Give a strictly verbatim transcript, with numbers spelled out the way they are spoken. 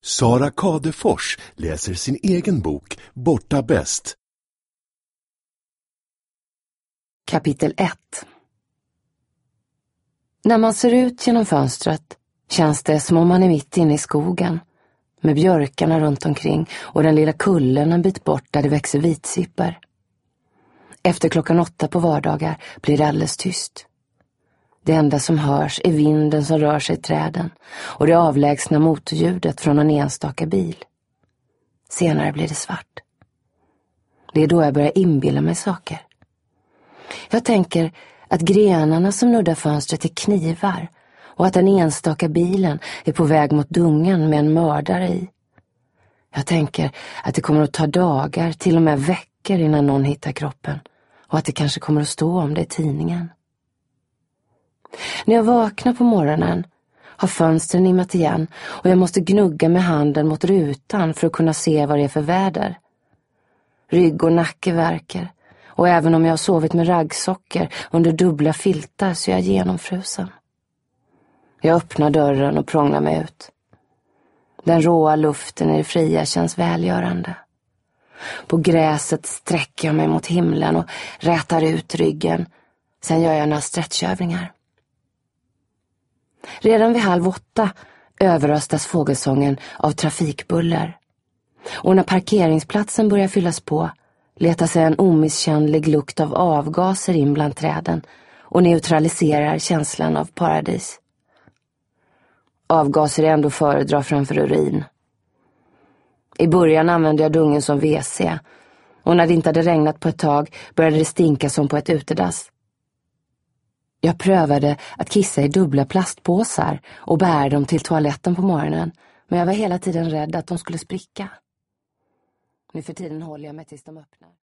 Sara Kadefors läser sin egen bok Borta bäst. Kapitel ett. När man ser ut genom fönstret känns det som om man är mitt inne i skogen, med björkarna runt omkring och den lilla kullen en bit bort där det växer vitsipper. Efter klockan åtta på vardagar blir det alldeles tyst. Det enda som hörs är vinden som rör sig i träden och det avlägsna motorljudet från en enstaka bil. Senare blir det svart. Det är då jag börjar inbilla mig saker. Jag tänker att grenarna som nuddar fönstret är knivar och att den enstaka bilen är på väg mot dungan med en mördare i. Jag tänker att det kommer att ta dagar, till och med veckor innan någon hittar kroppen och att det kanske kommer att stå om det i tidningen. När jag vaknar på morgonen har fönstren immat igen och jag måste gnugga med handen mot rutan för att kunna se vad det är för väder. Rygg och nacke värker och även om jag har sovit med raggsocker under dubbla filtar så är jag genomfrusen. Jag öppnar dörren och prånglar mig ut. Den råa luften i det fria känns välgörande. På gräset sträcker jag mig mot himlen och rätar ut ryggen. Sen gör jag några stretchövningar. Redan vid halv åtta överröstas fågelsången av trafikbuller. Och när parkeringsplatsen börjar fyllas på letar sig en omisskännlig lukt av avgaser in bland träden och neutraliserar känslan av paradis. Avgaser är ändå föredra framför urin. I början använde jag dungen som W C och när det inte hade regnat på ett tag började det stinka som på ett utedass. Jag prövade att kissa i dubbla plastpåsar och bära dem till toaletten på morgonen, men jag var hela tiden rädd att de skulle spricka. Nu för tiden håller jag mig tills de öppnar.